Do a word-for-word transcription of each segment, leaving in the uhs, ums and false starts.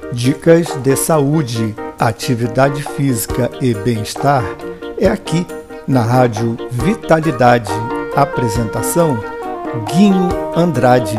Dicas de saúde, atividade física e bem-estar é aqui na Rádio Vitalidade. Apresentação: Guinho Andrade.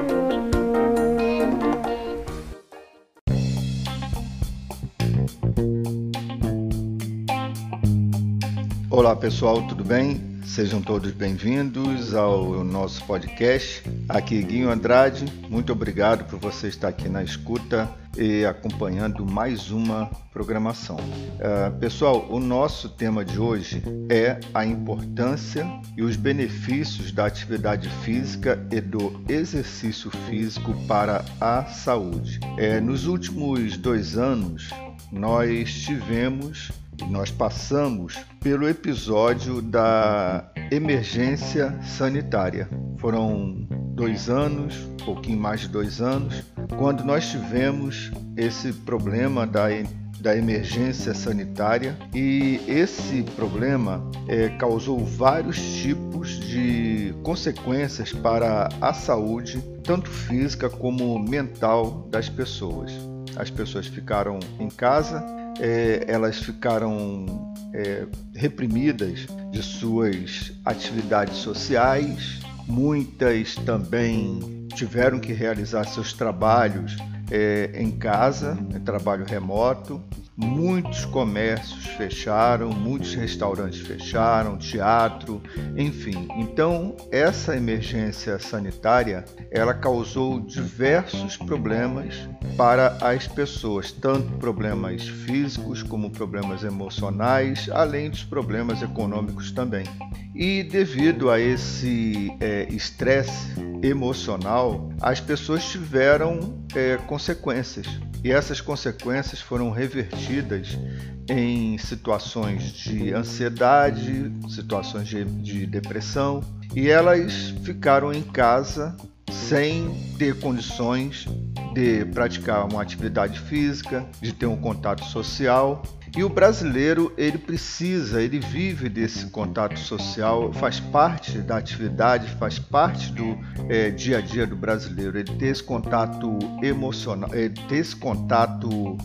Olá pessoal, tudo bem? Sejam todos bem-vindos ao nosso podcast. Aqui Guinho Andrade, muito obrigado por você estar aqui na escuta e acompanhando mais uma programação. Uh, pessoal, o nosso tema de hoje é a importância e os benefícios da atividade física e do exercício físico para a saúde. É, nos últimos dois anos, nós tivemos Nós passamos pelo episódio da emergência sanitária. Foram dois anos, um pouquinho mais de dois anos, quando nós tivemos esse problema da, da emergência sanitária, e esse problema é, causou vários tipos de consequências para a saúde, tanto física como mental das pessoas. As pessoas ficaram em casa, É, elas ficaram é, reprimidas de suas atividades sociais, muitas também tiveram que realizar seus trabalhos é, em casa, em trabalho remoto. Muitos comércios fecharam, muitos restaurantes fecharam, teatro, enfim. Então, essa emergência sanitária, ela causou diversos problemas para as pessoas, tanto problemas físicos como problemas emocionais, além dos problemas econômicos também. E devido a esse estresse é, emocional, as pessoas tiveram é, consequências. E essas consequências foram revertidas em situações de ansiedade, situações de, de depressão, e elas ficaram em casa sem ter condições de praticar uma atividade física, de ter um contato social. E o brasileiro, ele precisa, ele vive desse contato social, faz parte da atividade, faz parte do é, dia a dia do brasileiro, ele ter esse contato emocional, ele ter esse contato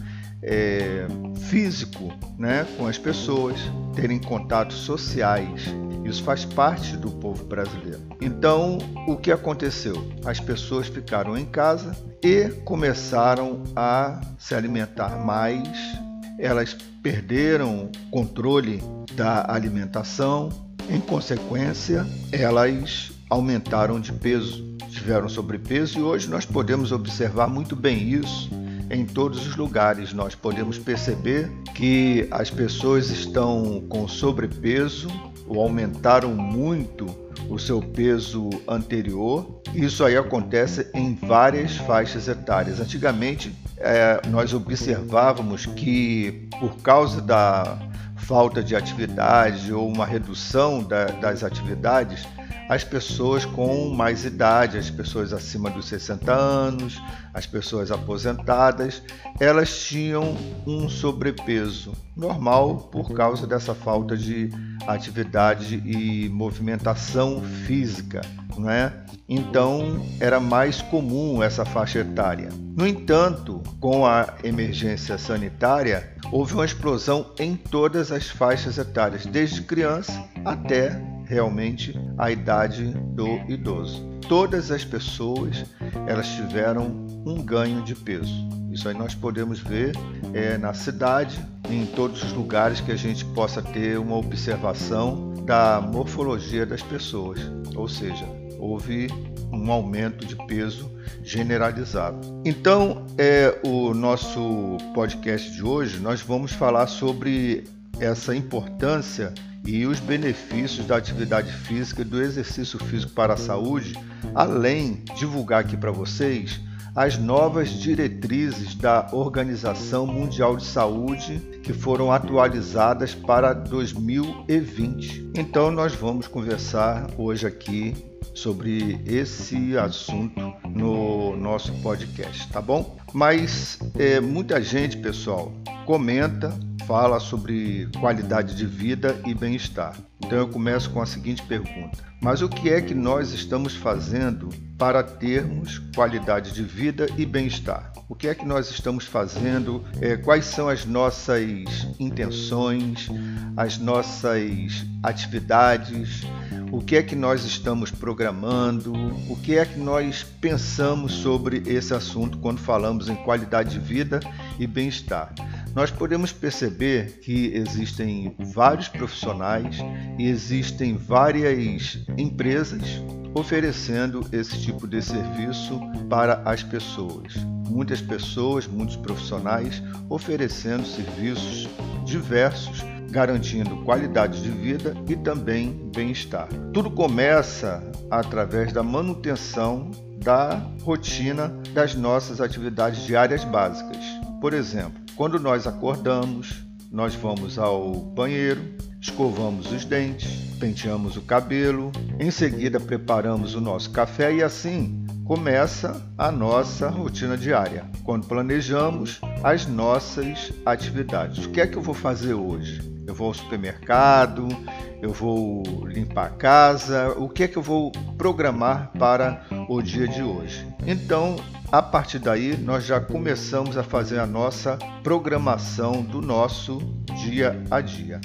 é, físico, né, com as pessoas, terem contatos sociais. Isso faz parte do povo brasileiro. Então, o que aconteceu? As pessoas ficaram em casa e começaram a se alimentar mais. Elas perderam o controle da alimentação. Em consequência, elas aumentaram de peso, tiveram sobrepeso, e hoje nós podemos observar muito bem isso em todos os lugares. Nós podemos perceber que as pessoas estão com sobrepeso ou aumentaram muito o seu peso anterior. Isso aí acontece em várias faixas etárias. Antigamente, é, nós observávamos que, por causa da falta de atividade ou uma redução da, das atividades, as pessoas com mais idade, as pessoas acima dos sessenta anos, as pessoas aposentadas, elas tinham um sobrepeso normal por causa dessa falta de atividade e movimentação física, não é? Então, era mais comum essa faixa etária. No entanto, com a emergência sanitária, houve uma explosão em todas as faixas etárias, desde criança até realmente a idade do idoso. Todas as pessoas, elas tiveram um ganho de peso. Isso aí nós podemos ver é, na cidade, em todos os lugares que a gente possa ter uma observação da morfologia das pessoas. Ou seja, houve um aumento de peso generalizado. Então, é, o nosso podcast de hoje, nós vamos falar sobre essa importância e os benefícios da atividade física e do exercício físico para a saúde, além de divulgar aqui para vocês as novas diretrizes da Organização Mundial de Saúde que foram atualizadas para dois mil e vinte. Então nós vamos conversar hoje aqui sobre esse assunto no nosso podcast, tá bom? Mas é, muita gente, pessoal, comenta, fala sobre qualidade de vida e bem-estar. Então eu começo com a seguinte pergunta: mas o que é que nós estamos fazendo para termos qualidade de vida e bem-estar? O que é que nós estamos fazendo? É, quais são as nossas intenções, as nossas atividades? O que é que nós estamos programando? O que é que nós pensamos sobre esse assunto quando falamos em qualidade de vida e bem-estar? Nós podemos perceber que existem vários profissionais e existem várias empresas oferecendo esse tipo de serviço para as pessoas. Muitas pessoas, muitos profissionais oferecendo serviços diversos, garantindo qualidade de vida e também bem-estar. Tudo começa através da manutenção da rotina das nossas atividades diárias básicas. Por exemplo, quando nós acordamos, nós vamos ao banheiro, escovamos os dentes, penteamos o cabelo, em seguida preparamos o nosso café e assim começa a nossa rotina diária, quando planejamos as nossas atividades. O que é que eu vou fazer hoje? Eu vou ao supermercado, eu vou limpar a casa, o que é que eu vou programar para o dia de hoje? Então, a partir daí, nós já começamos a fazer a nossa programação do nosso dia a dia.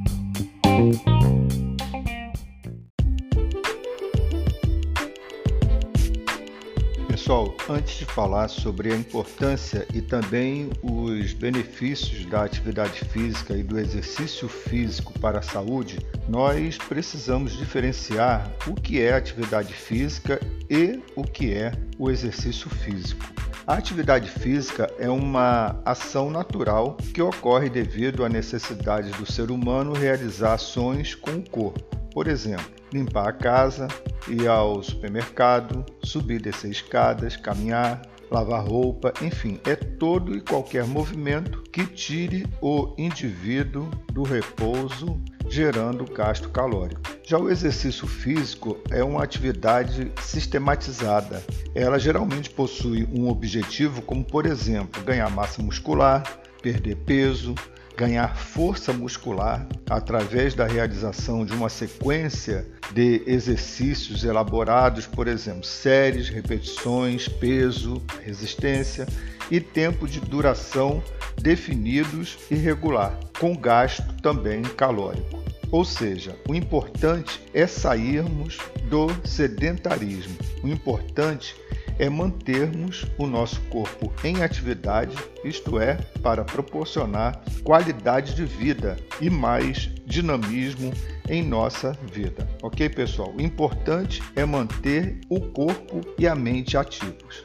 Pessoal, antes de falar sobre a importância e também os benefícios da atividade física e do exercício físico para a saúde, nós precisamos diferenciar o que é atividade física e o que é o exercício físico. A atividade física é uma ação natural que ocorre devido à necessidade do ser humano realizar ações com o corpo. Por exemplo, limpar a casa, ir ao supermercado, subir e descer escadas, caminhar, lavar roupa, enfim, é todo e qualquer movimento que tire o indivíduo do repouso, gerando gasto calórico. Já o exercício físico é uma atividade sistematizada. Ela geralmente possui um objetivo como, por exemplo, ganhar massa muscular, perder peso, ganhar força muscular através da realização de uma sequência de exercícios elaborados, por exemplo, séries, repetições, peso, resistência e tempo de duração definidos e regular, com gasto também calórico. Ou seja, o importante é sairmos do sedentarismo. O importante é mantermos o nosso corpo em atividade, isto é, para proporcionar qualidade de vida e mais dinamismo em nossa vida. Ok, pessoal? O importante é manter o corpo e a mente ativos.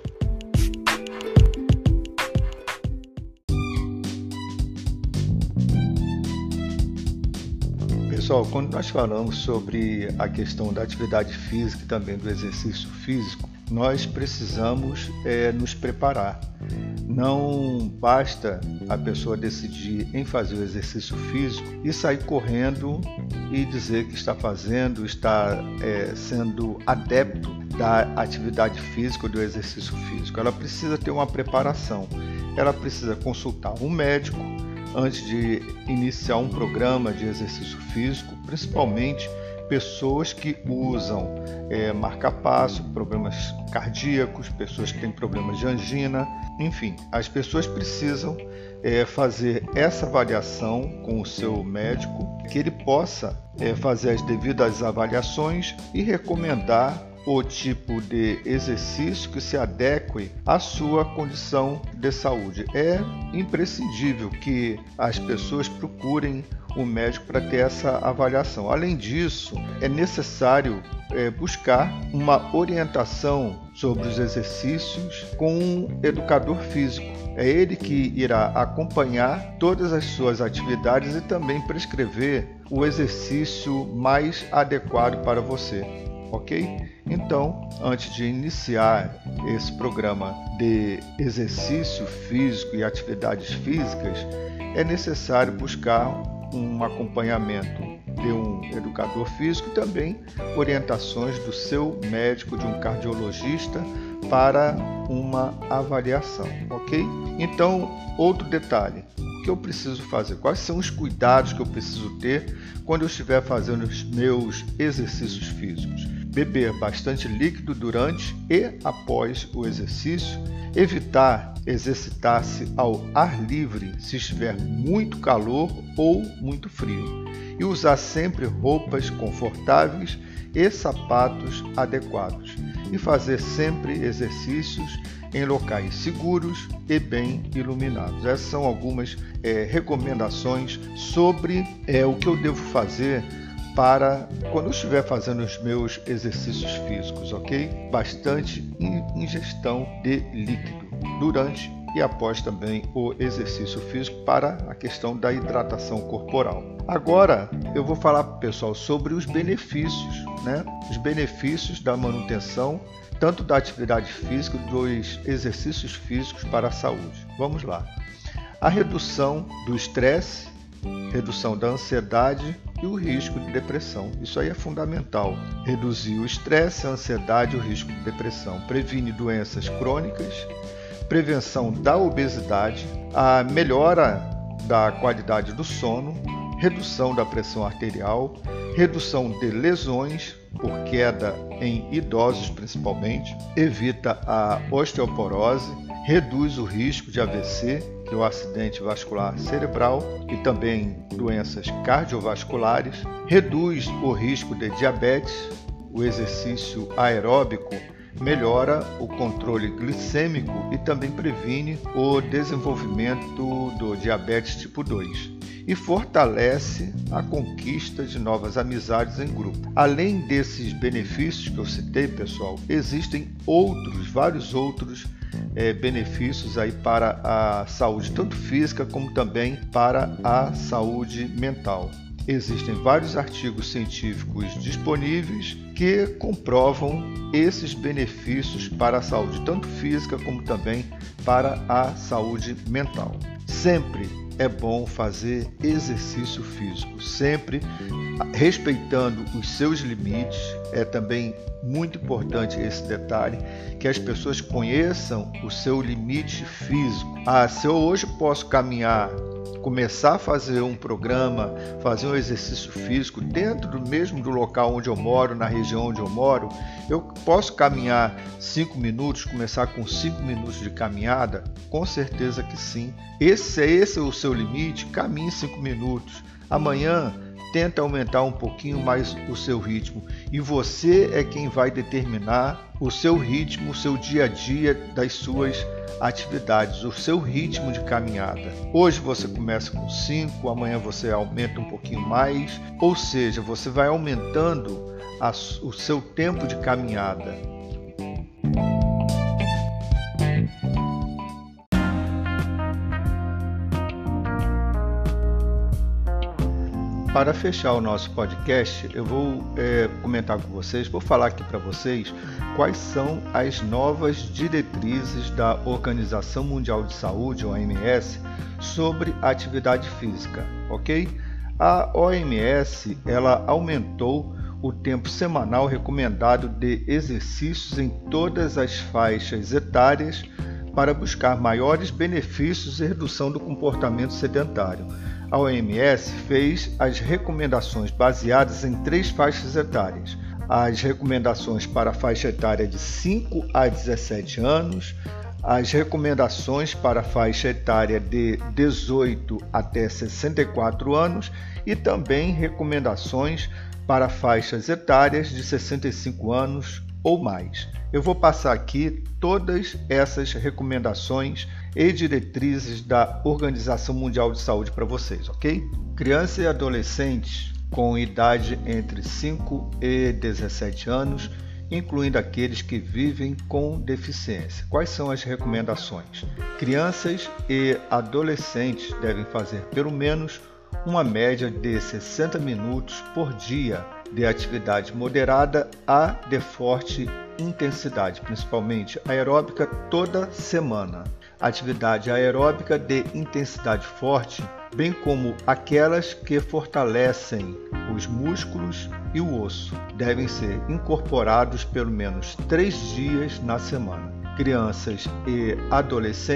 Pessoal, quando nós falamos sobre a questão da atividade física e também do exercício físico, nós precisamos é, nos preparar. Não basta a pessoa decidir em fazer o exercício físico e sair correndo e dizer que está fazendo, está é, sendo adepto da atividade física ou do exercício físico. Ela precisa ter uma preparação, ela precisa consultar um médico antes de iniciar um programa de exercício físico, principalmente pessoas que usam é, marca-passo, problemas cardíacos, pessoas que têm problemas de angina, enfim, as pessoas precisam é, fazer essa avaliação com o seu médico, que ele possa é, fazer as devidas avaliações e recomendar o tipo de exercício que se adeque à sua condição de saúde. É imprescindível que as pessoas procurem o médico para ter essa avaliação. Além disso, é necessário é, buscar uma orientação sobre os exercícios com um educador físico. É ele que irá acompanhar todas as suas atividades e também prescrever o exercício mais adequado para você. Ok? Então, antes de iniciar esse programa de exercício físico e atividades físicas, é necessário buscar um acompanhamento de um educador físico e também orientações do seu médico, de um cardiologista, para uma avaliação, ok? Então, outro detalhe, que eu preciso fazer, quais são os cuidados que eu preciso ter quando eu estiver fazendo os meus exercícios físicos. Beber bastante líquido durante e após o exercício, evitar exercitar-se ao ar livre se estiver muito calor ou muito frio, e usar sempre roupas confortáveis e sapatos adequados, e fazer sempre exercícios em locais seguros e bem iluminados. Essas são algumas é, recomendações sobre é, o que eu devo fazer para quando eu estiver fazendo os meus exercícios físicos, ok? Bastante ingestão de líquido durante e após também o exercício físico para a questão da hidratação corporal. Agora eu vou falar para o pessoal sobre os benefícios, né? Os benefícios da manutenção tanto da atividade física dos exercícios físicos para a saúde. Vamos lá. A redução do estresse, redução da ansiedade e o risco de depressão. Isso aí é fundamental. Reduzir o estresse, a ansiedade e o risco de depressão. Previne doenças crônicas, prevenção da obesidade, a melhora da qualidade do sono, redução da pressão arterial, redução de lesões por queda em idosos principalmente, evita a osteoporose, reduz o risco de A V C, que é o acidente vascular cerebral, e também doenças cardiovasculares, reduz o risco de diabetes, o exercício aeróbico melhora o controle glicêmico e também previne o desenvolvimento do diabetes tipo dois. E fortalece a conquista de novas amizades em grupo. Além desses benefícios que eu citei, pessoal, existem outros, vários outros é, benefícios aí para a saúde, tanto física como também para a saúde mental. Existem vários artigos científicos disponíveis que comprovam esses benefícios para a saúde, tanto física como também para a saúde mental. Sempre é bom fazer exercício físico, sempre respeitando os seus limites. É também muito importante esse detalhe, que as pessoas conheçam o seu limite físico. Ah, se eu hoje posso caminhar, começar a fazer um programa, fazer um exercício físico dentro do mesmo do local onde eu moro, na região onde eu moro, eu posso caminhar cinco minutos, começar com cinco minutos de caminhada? Com certeza que sim. Esse é esse é o seu limite, caminhe cinco minutos. Amanhã tenta aumentar um pouquinho mais o seu ritmo, e você é quem vai determinar o seu ritmo, o seu dia a dia das suas atividades, o seu ritmo de caminhada. Hoje você começa com cinco, amanhã você aumenta um pouquinho mais, ou seja, você vai aumentando a, o seu tempo de caminhada. Para fechar o nosso podcast, eu vou é, comentar com vocês, vou falar aqui para vocês quais são as novas diretrizes da Organização Mundial de Saúde, O M S, sobre a atividade física, ok? A O M S ela aumentou o tempo semanal recomendado de exercícios em todas as faixas etárias para buscar maiores benefícios e redução do comportamento sedentário. A O M S fez as recomendações baseadas em três faixas etárias. As recomendações para a faixa etária de cinco a dezessete anos, as recomendações para a faixa etária de dezoito até sessenta e quatro anos e também recomendações para faixas etárias de sessenta e cinco anos ou mais. Eu vou passar aqui todas essas recomendações e diretrizes da Organização Mundial de Saúde para vocês, ok? Crianças e adolescentes com idade entre cinco e dezessete anos, incluindo aqueles que vivem com deficiência. Quais são as recomendações? Crianças e adolescentes devem fazer pelo menos uma média de sessenta minutos por dia de atividade moderada a de forte intensidade, principalmente aeróbica, toda semana. Atividade aeróbica de intensidade forte, bem como aquelas que fortalecem os músculos e o osso, devem ser incorporados pelo menos três dias na semana. Crianças e adolescentes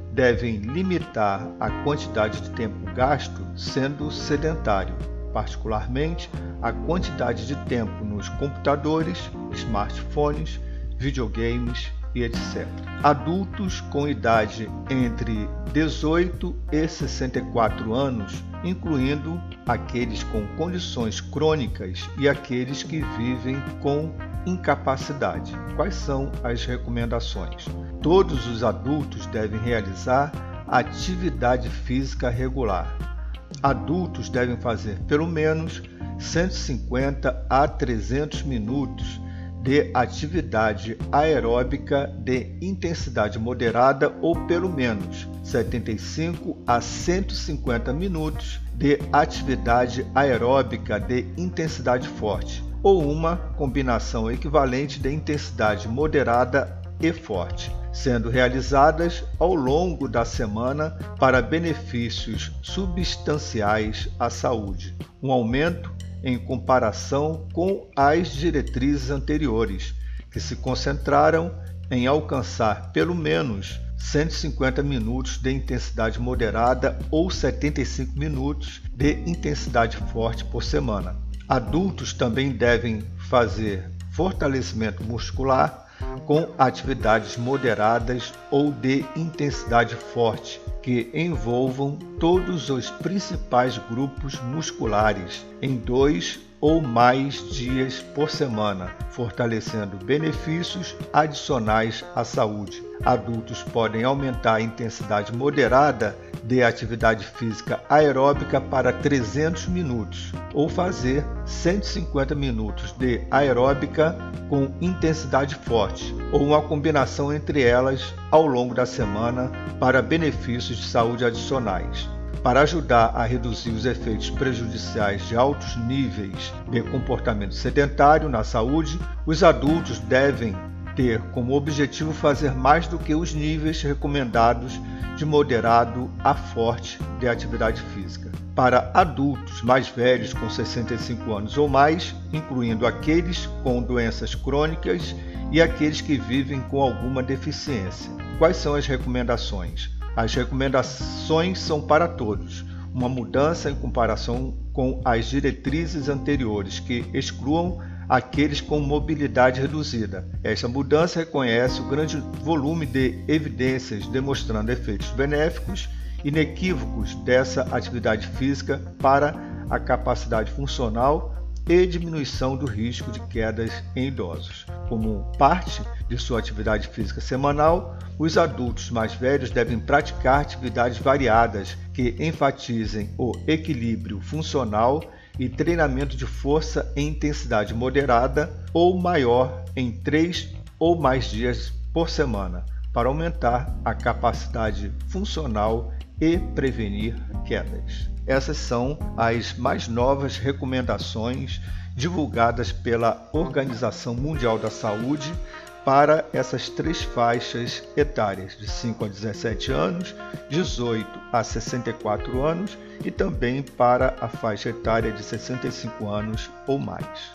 devem limitar a quantidade de tempo gasto sendo sedentário, particularmente a quantidade de tempo nos computadores, smartphones, videogames e etcétera. Adultos com idade entre dezoito e sessenta e quatro anos, incluindo aqueles com condições crônicas e aqueles que vivem com incapacidade. Quais são as recomendações? Todos os adultos devem realizar atividade física regular. Adultos devem fazer pelo menos cento e cinquenta a trezentos minutos de atividade aeróbica de intensidade moderada ou pelo menos setenta e cinco a cento e cinquenta minutos de atividade aeróbica de intensidade forte, ou uma combinação equivalente de intensidade moderada e forte, sendo realizadas ao longo da semana para benefícios substanciais à saúde. Um aumento em comparação com as diretrizes anteriores, que se concentraram em alcançar pelo menos cento e cinquenta minutos de intensidade moderada ou setenta e cinco minutos de intensidade forte por semana. Adultos também devem fazer fortalecimento muscular com atividades moderadas ou de intensidade forte, que envolvam todos os principais grupos musculares em dois ou mais dias por semana, fortalecendo benefícios adicionais à saúde. Adultos podem aumentar a intensidade moderada de atividade física aeróbica para trezentos minutos ou fazer cento e cinquenta minutos de aeróbica com intensidade forte ou uma combinação entre elas ao longo da semana para benefícios de saúde adicionais. Para ajudar a reduzir os efeitos prejudiciais de altos níveis de comportamento sedentário na saúde, os adultos devem ter como objetivo fazer mais do que os níveis recomendados de moderado a forte de atividade física. Para adultos mais velhos com sessenta e cinco anos ou mais, incluindo aqueles com doenças crônicas e aqueles que vivem com alguma deficiência. Quais são as recomendações? As recomendações são para todos, uma mudança em comparação com as diretrizes anteriores que excluam aqueles com mobilidade reduzida. Esta mudança reconhece o grande volume de evidências demonstrando efeitos benéficos inequívocos dessa atividade física para a capacidade funcional e diminuição do risco de quedas em idosos. Como parte de sua atividade física semanal, os adultos mais velhos devem praticar atividades variadas que enfatizem o equilíbrio funcional e treinamento de força em intensidade moderada ou maior em três ou mais dias por semana, para aumentar a capacidade funcional e prevenir quedas. Essas são as mais novas recomendações divulgadas pela Organização Mundial da Saúde para essas três faixas etárias, de cinco a dezessete anos, dezoito a sessenta e quatro anos e também para a faixa etária de sessenta e cinco anos ou mais.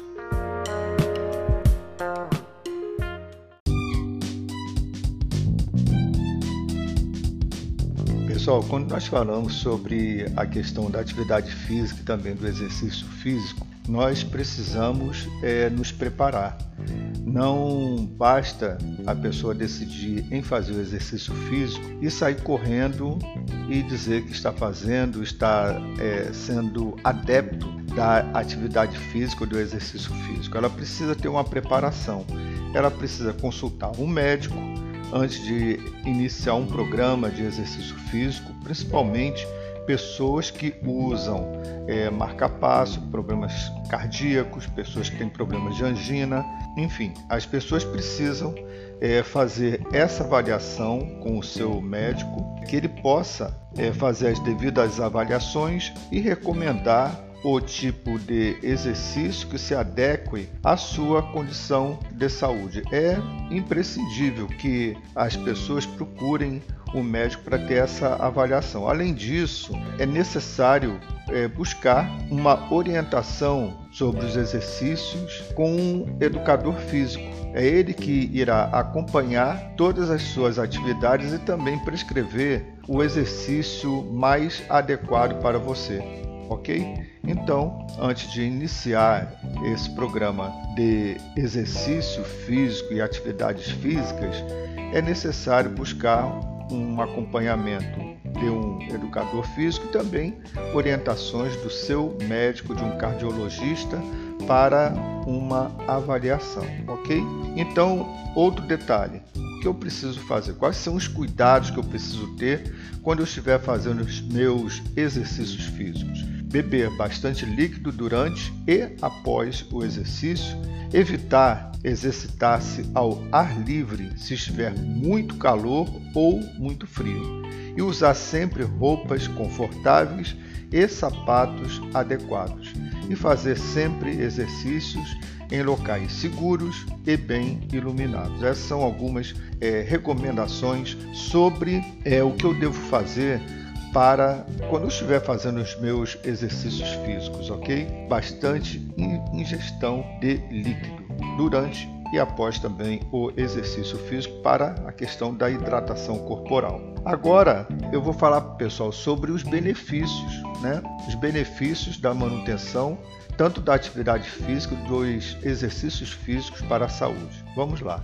Pessoal, quando nós falamos sobre a questão da atividade física e também do exercício físico, nós precisamos é, nos preparar. Não basta a pessoa decidir em fazer o exercício físico e sair correndo e dizer que está fazendo, está é, sendo adepto da atividade física ou do exercício físico. Ela precisa ter uma preparação, ela precisa consultar um médico antes de iniciar um programa de exercício físico, principalmente pessoas que usam é, marca-passo, problemas cardíacos, pessoas que têm problemas de angina, enfim, as pessoas precisam é, fazer essa avaliação com o seu médico, que ele possa é, fazer as devidas avaliações e recomendar o tipo de exercício que se adeque à sua condição de saúde. É imprescindível que as pessoas procurem o médico para ter essa avaliação. Além disso, é necessário é, buscar uma orientação sobre os exercícios com um educador físico. É ele que irá acompanhar todas as suas atividades e também prescrever o exercício mais adequado para você, ok? Então, antes de iniciar esse programa de exercício físico e atividades físicas, é necessário buscar um acompanhamento de um educador físico e também orientações do seu médico, de um cardiologista, para uma avaliação, ok? Então, outro detalhe, o que eu preciso fazer? Quais são os cuidados que eu preciso ter quando eu estiver fazendo os meus exercícios físicos? Beber bastante líquido durante e após o exercício, evitar exercitar-se ao ar livre se estiver muito calor ou muito frio, e usar sempre roupas confortáveis e sapatos adequados, e fazer sempre exercícios em locais seguros e bem iluminados. Essas são algumas é, recomendações sobre é, o que eu devo fazer para quando eu estiver fazendo os meus exercícios físicos, ok? Bastante ingestão de líquido durante e após também o exercício físico para a questão da hidratação corporal. Agora eu vou falar para o pessoal sobre os benefícios, né? Os benefícios da manutenção tanto da atividade física dos exercícios físicos para a saúde. Vamos lá.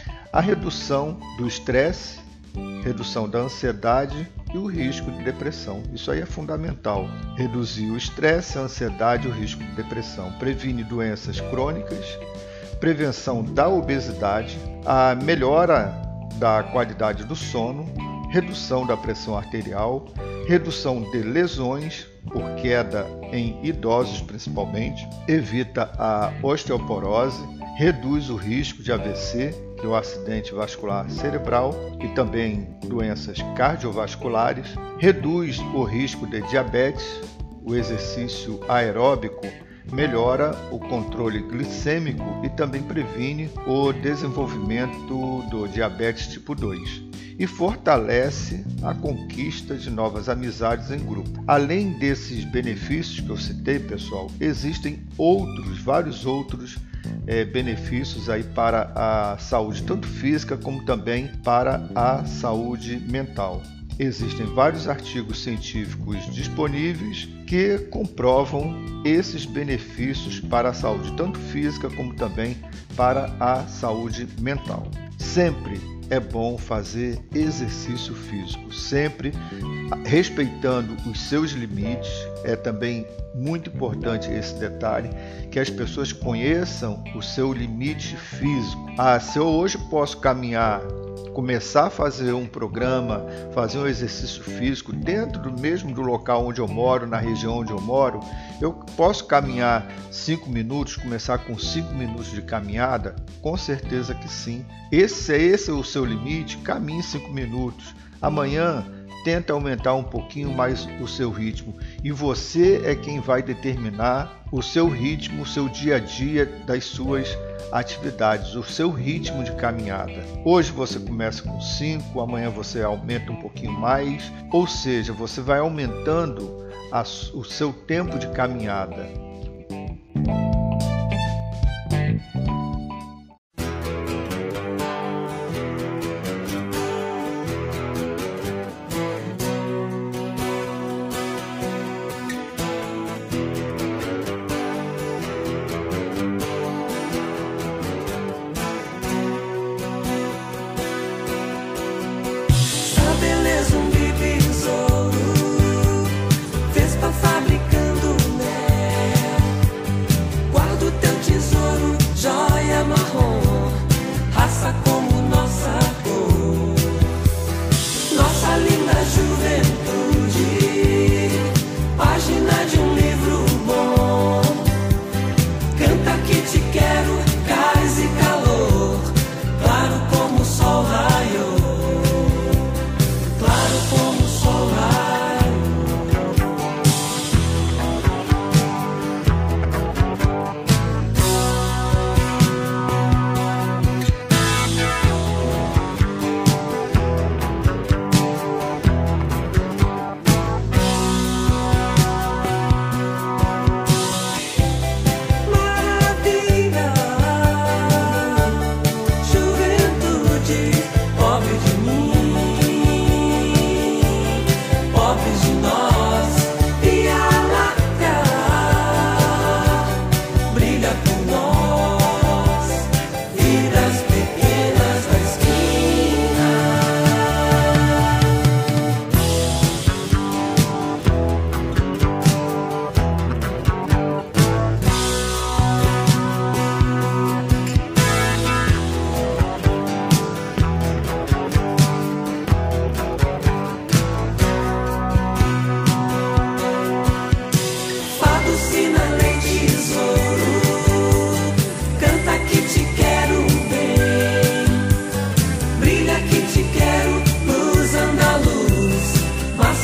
A redução do estresse, redução da ansiedade e o risco de depressão. Isso aí é fundamental. Reduzir o estresse, a ansiedade e o risco de depressão. Previne doenças crônicas, prevenção da obesidade, a melhora da qualidade do sono, redução da pressão arterial, redução de lesões por queda em idosos principalmente, evita a osteoporose, reduz o risco de A V C, que é o acidente vascular cerebral, e também doenças cardiovasculares, reduz o risco de diabetes, o exercício aeróbico melhora o controle glicêmico e também previne o desenvolvimento do diabetes tipo dois. E fortalece a conquista de novas amizades em grupo. Além desses benefícios que eu citei, pessoal, existem outros, vários outros é, benefícios aí para a saúde, tanto física como também para a saúde mental. Existem vários artigos científicos disponíveis que comprovam esses benefícios para a saúde, tanto física como também para a saúde mental. Sempre é bom fazer exercício físico, sempre respeitando os seus limites. É também muito importante esse detalhe, que as pessoas conheçam o seu limite físico. Ah, se eu hoje posso caminhar, começar a fazer um programa, fazer um exercício físico dentro do mesmo do local onde eu moro, na região onde eu moro, eu posso caminhar cinco minutos, começar com cinco minutos de caminhada? Com certeza que sim. Esse é esse o seu limite, caminhe cinco minutos. Amanhã tenta aumentar um pouquinho mais o seu ritmo, e você é quem vai determinar o seu ritmo, o seu dia a dia das suas atividades, o seu ritmo de caminhada. Hoje você começa com cinco, amanhã você aumenta um pouquinho mais, ou seja, você vai aumentando a, o seu tempo de caminhada. Fabricando, né?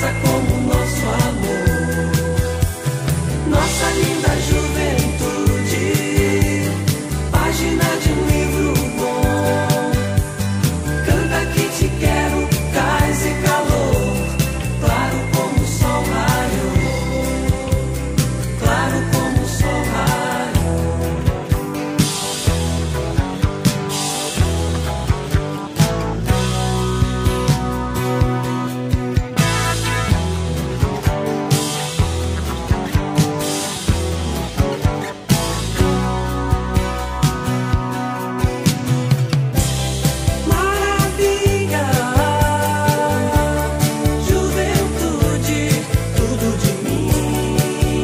raça como nosso amor, nossa linda juventude, página de um livro bom. Canta que te quero, cais e calor, claro como o sol raiou, claro como o sol raiou. Maravilha, juventude, tudo de mim,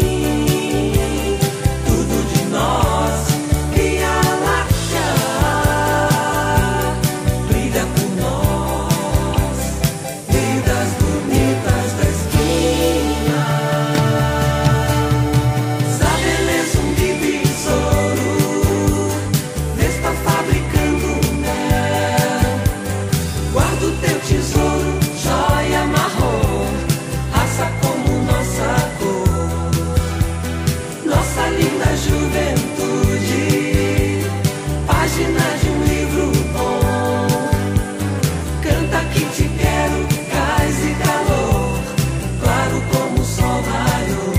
tudo de nós. Via Láctea brilha por nós, vidas bonitas da esquina. Estabeleça um divisório, Vespa fabricando mel. Guarda o teu tesouro, joia marrom, raça como nossa cor, nossa linda juventude, página de um livro bom. Canta que te quero, cais e calor, claro como o sol raiou,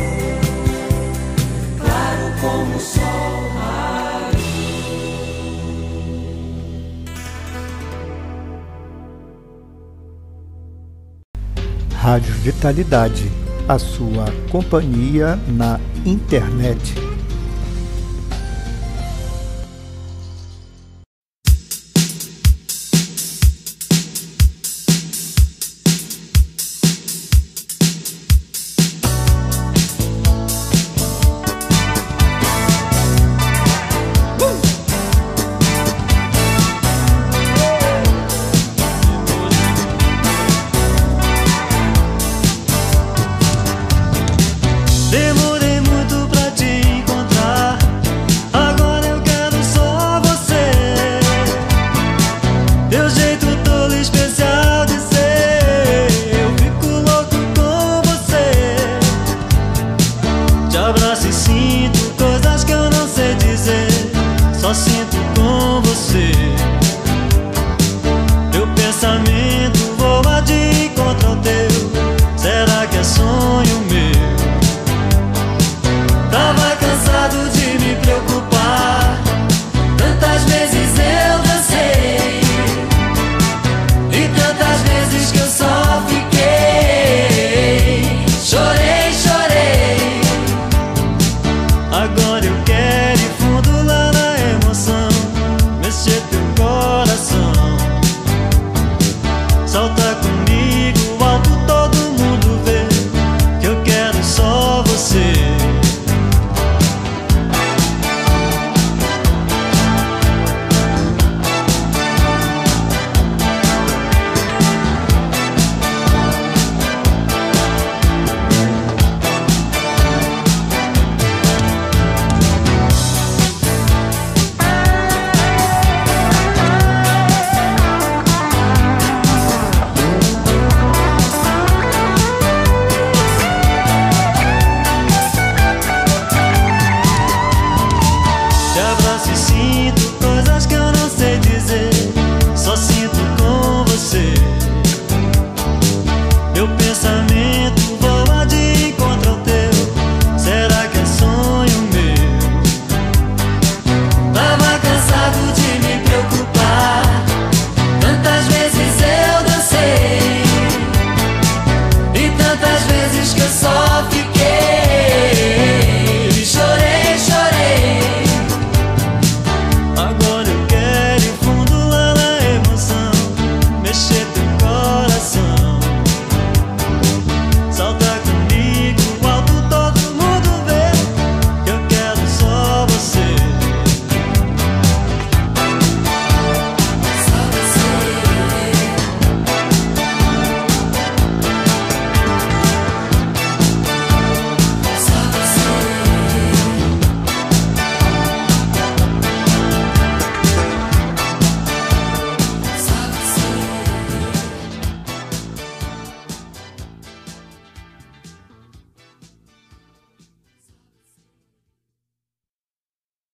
claro como o sol raiou. Rádio Vitalidade, a sua companhia na internet.